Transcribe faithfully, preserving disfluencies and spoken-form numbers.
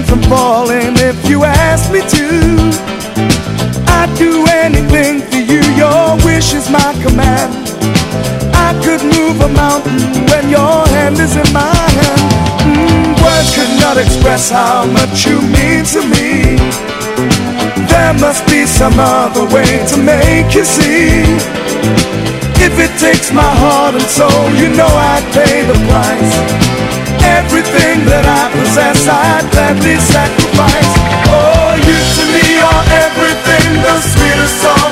from falling if you ask me to. I'd do anything for you, your wish is my command. I could move a mountain when your hand is in my hand. mm, Words could not express how much you mean to me. There must be some other way to make you see. If it takes my heart and soul, you know I'd pay the price. Everything that I possess, I'd gladly sacrifice. Oh, you to me are everything, the sweetest song